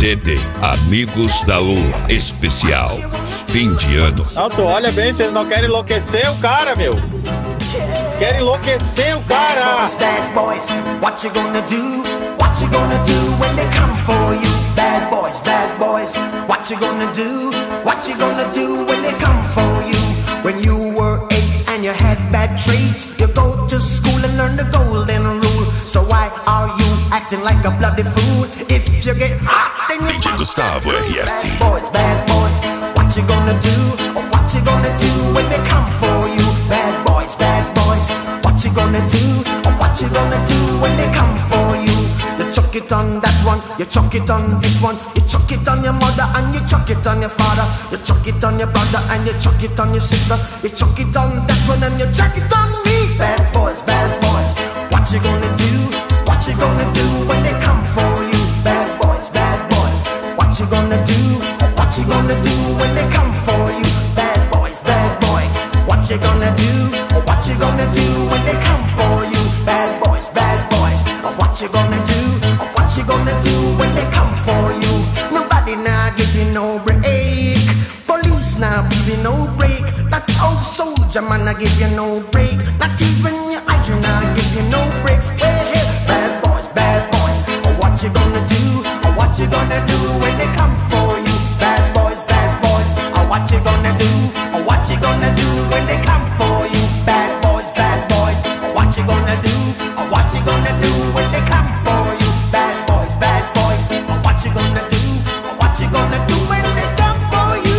CD Amigos da Lua especial fim de ano. Não, tu olha bem, vocês não querem enlouquecer o cara, meu. Querem enlouquecer o cara. Bad boys, what you gonna do? What you gonna do when they come for you? Bad boys, what you gonna do? What you gonna do when they come for you? When you were 8 and you had bad traits, you go to school and learn the golden rule. So why are you acting like a bloody fool? If you get hot, then you DJ Gustavo RS. Bad boys, what you gonna do? What you gonna do when they come for you? Bad boys, what you gonna do? What you gonna do when they come for you? You chuck it on that one, you chuck it on this one, you chuck it on your mother and you chuck it on your father, you chuck it on your brother and you chuck it on your sister, you chuck it on that one and you chuck it on me. Bad boys, what you gonna do? What you gonna do when they come for you? Bad boys, what you gonna do? What you gonna do when they come for you? Bad boys, what you gonna do? What you gonna do when they come for you? Bad boys, what you gonna do? What you gonna do when they come for you? Nobody now give you no break. Police now give you no break. That old soldier man I give you no break. Not even your hygiene now give you no breaks. Well, hey, bad boys, what you gonna do? What you gonna do when they come for you? Bad boys, what you gonna do? What you gonna do when they come for you? Bad boys, what you gonna do? What you gonna do when they come for you? Bad boys, what you gonna do? What you gonna do when they come for you?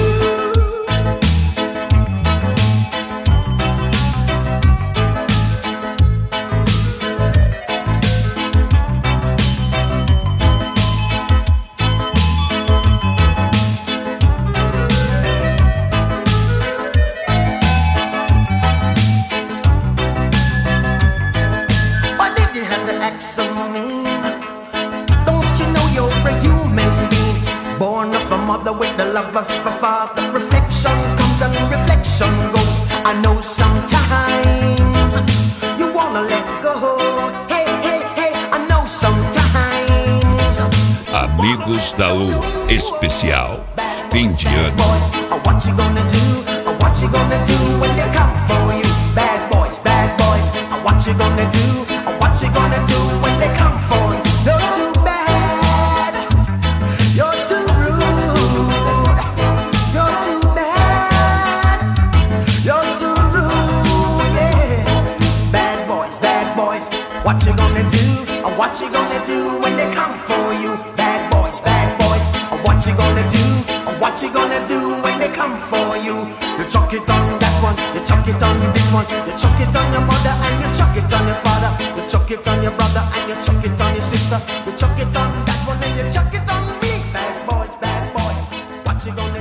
Why did you have to act so mean? Don't you know you're a human being? Born of a mother with the love of a father. Reflection comes and reflection goes. I know sometimes you wanna let go. Hey, I know sometimes. Amigos da Lua especial fim de ano. Boys, what you gonna do? What you gonna do when they come for you? Bad boys, what you gonna do? What you gonna do when they come for you? You're too bad, you're too rude, you're too bad, you're too rude, yeah. Bad boys, what you gonna do? What you gonna do when they come for you? Bad boys, what you gonna do? What you gonna do when they come for you? You chuck it on that one, you chuck it on this one, you chuck it on your mother and you chuck it on your father, you chuck it on your brother and you chuck it on your sister, you chuck it on that one and you chuck it on me. Bad boys, what you gonna